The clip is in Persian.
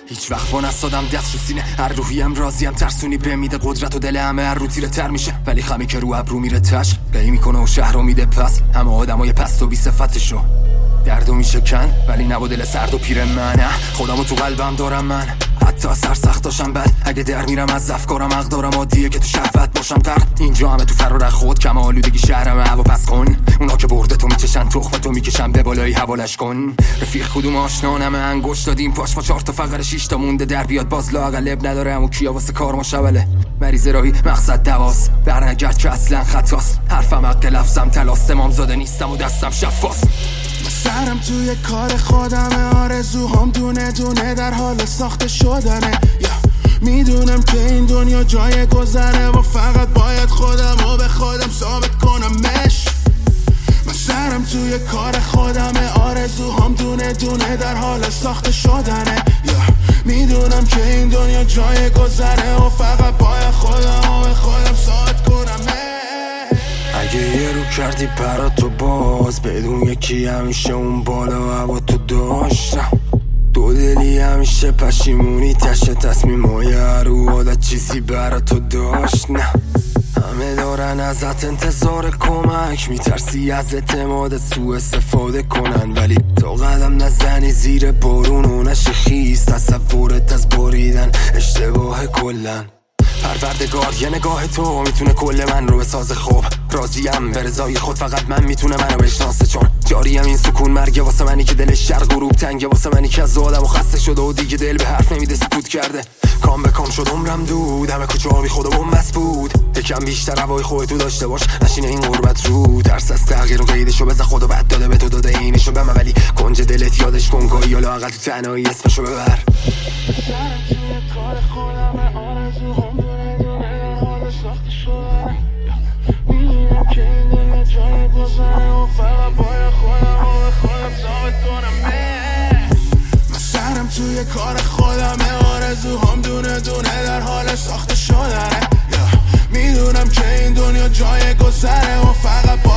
هیچ وقت با نستادم دست رو سینه، هر روحیم راضیم ترسونی به میده قدرت و دل همه هر رو تیره تر میشه، ولی خمی که رو ابرو میره تش قی میکنه و شهر رو میده پس. همه آدمای پست و بی صفتشو دردو میشه کن، ولی نبا دل سرد و پیر منه. خودمو تو قلبم دارم من، حتی سرسخت داشتم بد. اگه در میرم از افکارم حق دارم، عادیه که تو شهوت باشم غرق. اینجا همه تو فرار خود کم آلودگی شهرم هوا پس کن. اونا که برده تو میچشن تخم تو میکشن به بالای حوالش کن. رفیق کدوم آشنانمه انگشت دادیم پاش ما 4 تا فقر 6 تا مونده در بیاد باز لااقل اب نداره امو کیا واسه کار ما شوله. مریض راهی مقصد دواست برنگرد که اصلا خطاست. حرفم حق لفظم تلاست امام زاده نیستم و دستم شفاست. سرم توی کار خودمه، آرزوهام دونه دونه در حال ساخته شدنه. میدونم که این دنیا جای گذره و فقط باید خودمو به خودم ثابت کنمش. من سرم توی کار خودمه، آرزوهام دونه دونه در حال ساخته شدنه. میدونم که این دنیا جای گذره و فقط باید خودمو به خودم ثابت کنمش. اگه یه رو کردی براتو باز بدون یکی همیشه اون بالا هوا تو داشتم. دو دلی همیشه پشیمونی تشه تصمیمای هر عادت چیزی براتو داشت. نه همه دارن ازت انتظار کمک، میترسی از اعتمادت سوء استفاده کنن، ولی تو قدم نزنی زیر بارون و نشی خیز. تصورت از باریدن اشتباه کلن. پروردگار یه نگاه تو میتونه کل من رو بساز. خوب راضیم به رضای خود، فقط من میتونه منو بشناسه، چون جاریم این سکون مرگه واسه منی که دلش شرق غروب تنگه، واسه منی که از آدم و خسته شده و دیگه دل به حرف نمیده سکوت کرده. کام به کام شد عمرم دود، همه کوچه ها بی خود و بس بود. یکم بیشتر هوای خودتو داشته باش، نشینه این غربت رو. ترس از تغییر و قیدشو بزن، خدا بد داده به تو داده اینشو به من، ولی کنج دلت یادش کن گاهی یا لااقل تو تنهایی اسمشو ببر. میدونم که این دنیا جای گذره و فقط باید خودمو به خودم ثابت کنمه. من سرم توی کار خودمه، آرزوهام دونه دونه در حال ساخته شدنه. میدونم که این دنیا جای گذره و فقط